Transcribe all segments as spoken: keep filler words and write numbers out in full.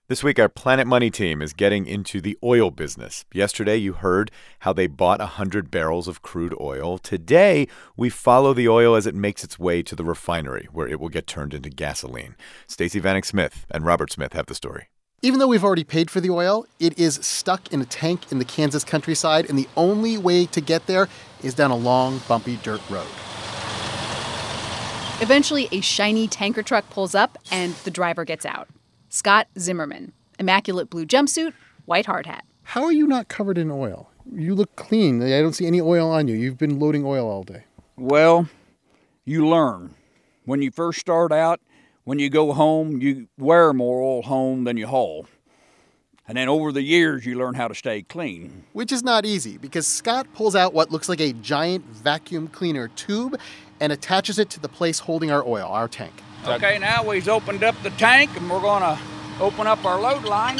This week, our Planet Money team is getting into the oil business. Yesterday, you heard how they bought one hundred barrels of crude oil. Today, we follow the oil as it makes its way to the refinery, where it will get turned into gasoline. Stacey Vanek Smith and Robert Smith have the story. Even though we've already paid for the oil, it is stuck in a tank in the Kansas countryside, and the only way to get there is down a long, bumpy dirt road. Eventually, a shiny tanker truck pulls up, and the driver gets out. Scott Zimmerman, immaculate blue jumpsuit, white hard hat. How are you not covered in oil? You look clean. I don't see any oil on you. You've been loading oil all day. Well, you learn. When you first start out, when you go home, you wear more oil home than you haul. And then over the years, you learn how to stay clean. Which is not easy, because Scott pulls out what looks like a giant vacuum cleaner tube and attaches it to the place holding our oil, our tank. Okay, now we've opened up the tank, and we're going to open up our load lines.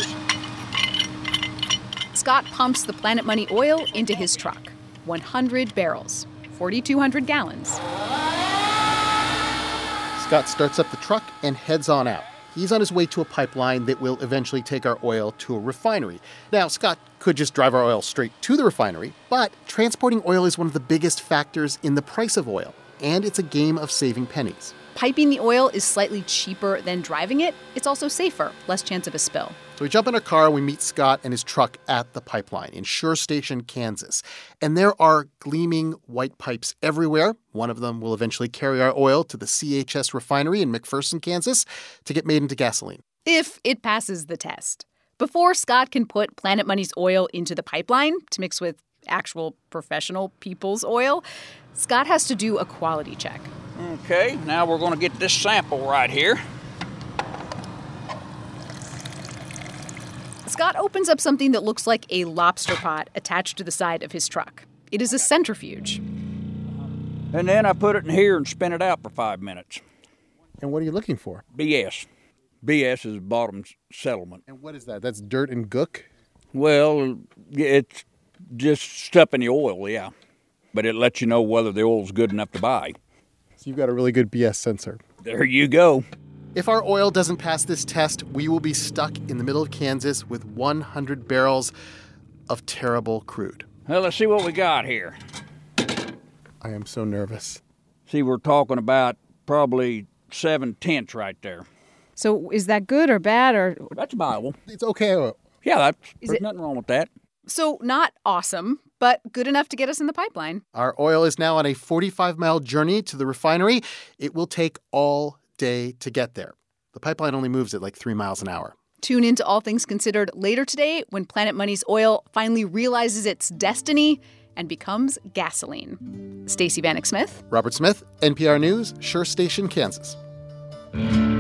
Scott pumps the Planet Money oil into his truck. one hundred barrels, four thousand two hundred gallons. Scott starts up the truck and heads on out. He's on his way to a pipeline that will eventually take our oil to a refinery. Now, Scott could just drive our oil straight to the refinery, but transporting oil is one of the biggest factors in the price of oil, and it's a game of saving pennies. Piping the oil is slightly cheaper than driving it. It's also safer, less chance of a spill. So we jump in a car and we meet Scott and his truck at the pipeline in Shore Station, Kansas. And there are gleaming white pipes everywhere. One of them will eventually carry our oil to the C H S refinery in McPherson, Kansas, to get made into gasoline. If it passes the test. Before Scott can put Planet Money's oil into the pipeline to mix with actual professional people's oil, Scott has to do a quality check. Okay, now we're going to get this sample right here. Scott opens up something that looks like a lobster pot attached to the side of his truck. It is a centrifuge. And then I put it in here and spin it out for five minutes. And what are you looking for? B S. B S is bottom settlement. And what is that? That's dirt and gook? Well, it's just stuff in the oil, yeah. But it lets you know whether the oil's good enough to buy. So you've got a really good B S sensor. There you go. If our oil doesn't pass this test, we will be stuck in the middle of Kansas with one hundred barrels of terrible crude. Well, let's see what we got here. I am so nervous. See, we're talking about probably seven tenths right there. So is that good or bad? Or That's viable. It's okay oil. Yeah, that's, Is there's it- nothing wrong with that. So not awesome, but good enough to get us in the pipeline. Our oil is now on a forty-five mile journey to the refinery. It will take all day to get there. The pipeline only moves at like three miles an hour. Tune in to All Things Considered later today when Planet Money's oil finally realizes its destiny and becomes gasoline. Stacey Vanek Smith. Robert Smith, N P R News, Shore Station, Kansas.